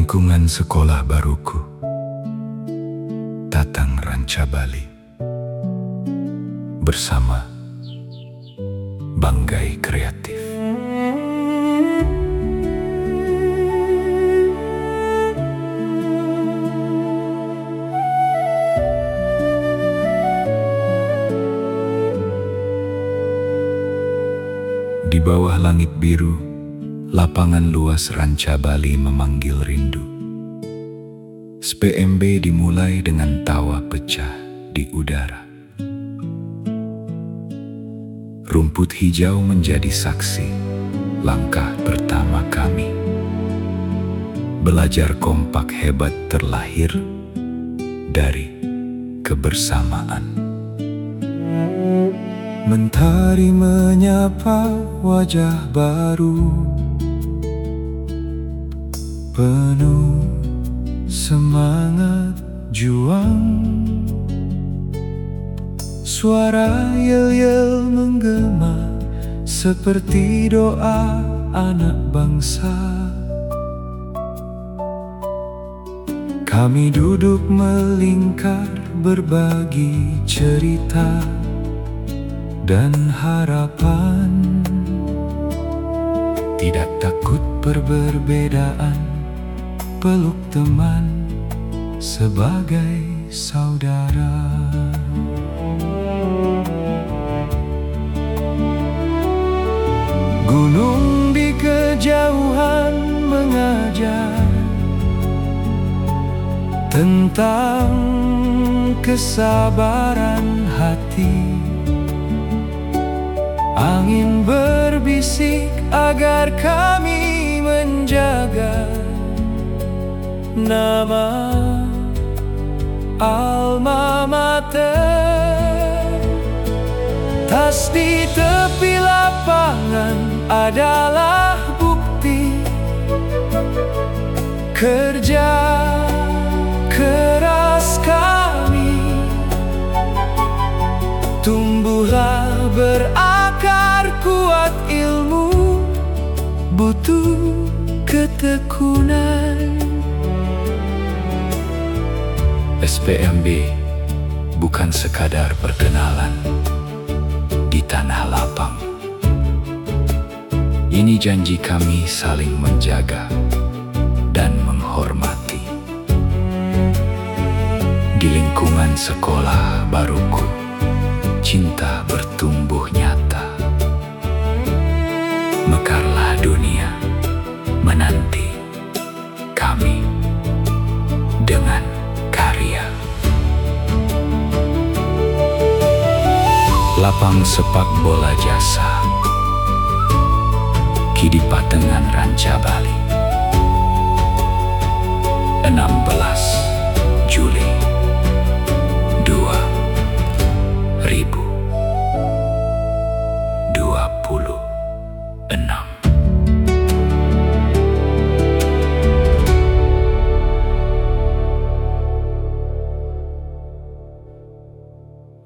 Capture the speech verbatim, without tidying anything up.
lingkungan sekolah baruku, Tatang Ranca Bali, bersama Banggai Kreatif. Di bawah langit biru, lapangan luas Ranca Bali memanggil rindu. S P M B dimulai dengan tawa pecah di udara. Rumput hijau menjadi saksi langkah pertama kami. Belajar kompak hebat terlahir dari kebersamaan. Mentari menyapa wajah baru, penuh semangat juang. Suara yel-yel menggema seperti doa anak bangsa. Kami duduk melingkar berbagi cerita dan harapan. Tidak takut perbedaan, peluk teman sebagai saudara. Gunung di kejauhan mengajar tentang kesabaran hati. Angin berbisik agar kami menjaga nama alma mater. Tas di tepi lapangan adalah bukti kerja keras kami. Tumbuhlah berakar kuat ilmu, butuh ketekunan. S P M B bukan sekadar perkenalan di tanah lapang. Ini janji kami saling menjaga dan menghormati. Di lingkungan sekolah baruku, cinta bertumbuh nyata. Mekarlah dunia menanti kami dengan karya. Lapang sepak bola jasa, Kidi Patengan Ranca Bali, enam belas Juli dua ribu dua puluh enam.